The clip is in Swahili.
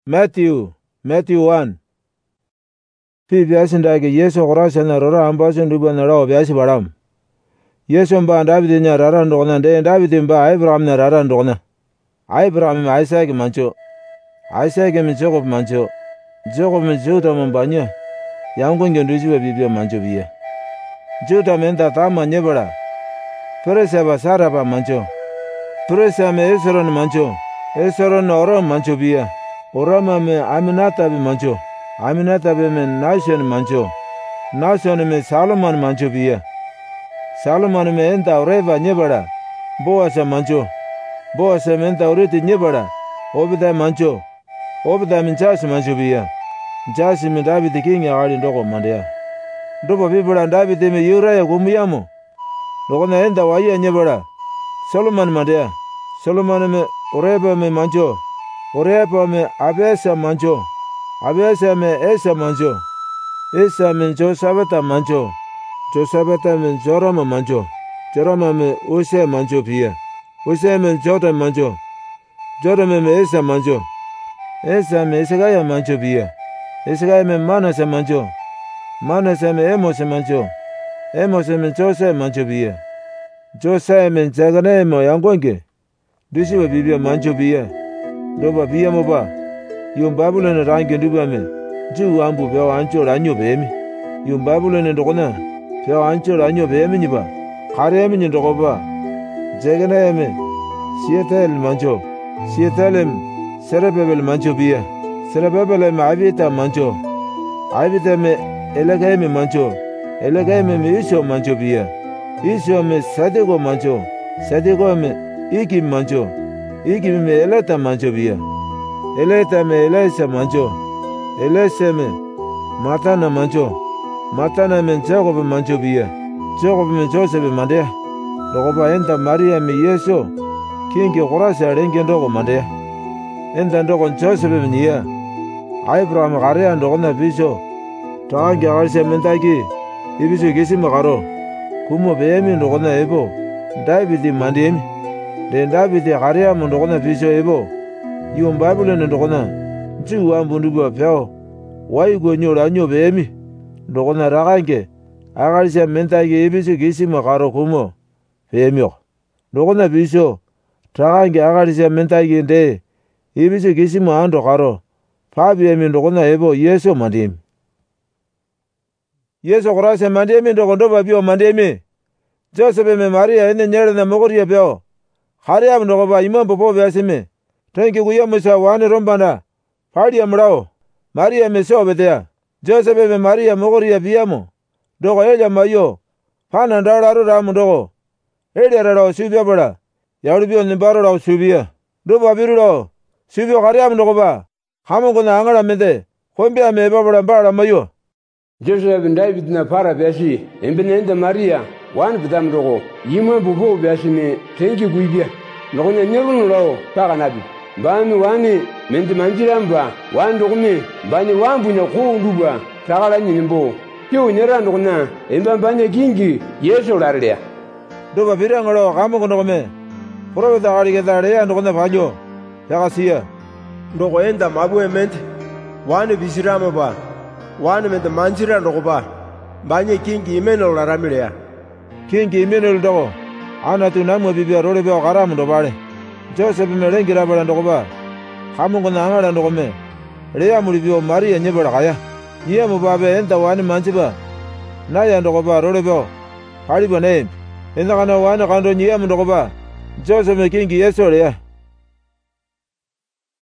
Matthew 1. Pi biasindake Yesu korasana rora ambaso nduba na rawa biasi baram. Yesu mba David nya rara ndokna de David mba Abraham na rara ndokna. Abraham ma Isaac mancho. Isaac mi Jacob mancho. Jacob mi Juda mbanya. Yango ngenduji wa bibia mancho biya. Juda menda tama nyebara. Peresa ba Sara ba mancho. Peresa me Esron mancho. Esron oro mancho biya. Orama me Aminata be mancho. Aminata be me Nashon mancho. Nashon me Solomon mancho biya. Solomon me enta oreva nyebara. Boaz mancho. Boaz me enta oreti nyebara. Obeda mancho. Obeda me Jas mancho biya. Jas me David king ya ali ndoko mandia. Ndobo bibura David me Uriah gumuyamo. Ndoko na enta waya nyebara. Solomon mandia. Solomon me Oreba me mancho. Oreba me Abesa mancho. Abesa me Esa mancho. Esa me Josabata mancho. Josabata me Jorama mancho. Jorama me Use mancho pia. Use me Jordan mancho. Jordan me Esa mancho. Esa me Isagaya mancho pia. Isagaya me Manase mancho. Manase me Emos mancho. Emos me Jose mancho pia. Jose me Jagane mo yangwange. Dusi wa bibia mancho pia. Doba pia mo ba. Yung Babylon rangi nduba me. Ju ambu peo ancho ranyo bemi. Yung Babylon ndokona. Peo ancho ranyo bemi niba. Kare emi ndoko ba. Jagane emi. Sietel mancho. Sietelem. Serabebel mancho pia. Serabebel emi Abita mancho. Abita me Elega emi mancho. Elega emi me Isho mancho pia. Isho me Sadigo mancho. Sadigo me Iki mancho. Iki me Eleta mancho pia. Eleta me Elesa mancho. Elesa me Matana mancho. Matana me Jacob mancho pia. Jacob me Joseph mandea. Lokoba enta Maria me Yesu. Kingi korasa renge ndoko mandea. Enta ndoko Joseph me niya. Abraham garea ndoko na biso. Tangi agarse mentaki. Ibiso kisi makaro. Kumo beemi ndoko na ebo. David mandemi. Den David garea ndoko na biso ebo. Yung Babylon ndoko na. Ju ambunduba peo. Waigo nyora nyo beemi. Ndoko na ragange. Agarse mentaki ibiso kisi makaro kumo. Beemyo. Ndoko na biso. Ragange agarse mentaki nde. Ibiso kisi maando karo. Pabiemi ndoko na ebo Yesu mandemi. Yesu korase mandemi ndoko ndoba bio mandemi. Joseph me Maria ene nyere na mogoria peo. Khariam ndoko ba imam popo beasime. Tenki kuyamusa wane rombana. Padi amrao. Maria me sobetea. Joseph me Maria mogoria biamo. Ndoko eja mayo. Pana ndararu ramu ndoko. Eja rao subia bada. Yaurubio nimbaro rao subia. Ndoba biru rao. Subio khariam ndoko ba. Hamu kuna angara mende. Kumbia me babara mbara mayo. Joseph David na para beasi. Embene Maria. Wan bidam rogo. Yima bubo beasi me. Tenki guibia. Ndoko na nyerunu rao. Paka nabi. Bani wani mende manjiramba. Wan dokumi. Bani wambunya kuu nduba. Takala nyinimbo. Pio nyera ndoko na. Emba bani kingi. Yesu larlea. Doba birangaro kamu ndoko me. Profeta hariketa ndoko na fanyo. Yakasiya. Ndoko enda mabu emente. Wani bisirama ba. Wani mende manjira ndoko ba. Bani kingi imeno laramilea. Kingi imeno ndoko. Ana tunamu bibia role beo karamu ndobale. Joseph me rengira bala ndoko ba. Kamu kuna angara ndoko me. Rea mulibio Maria nyebara kaya. Niya mubabe enta wani manjiba. Naya ndoko ba role beo. Kariba neem. Enda kana wani kando niya ndoko ba. Joseph me kingi Yesu rea.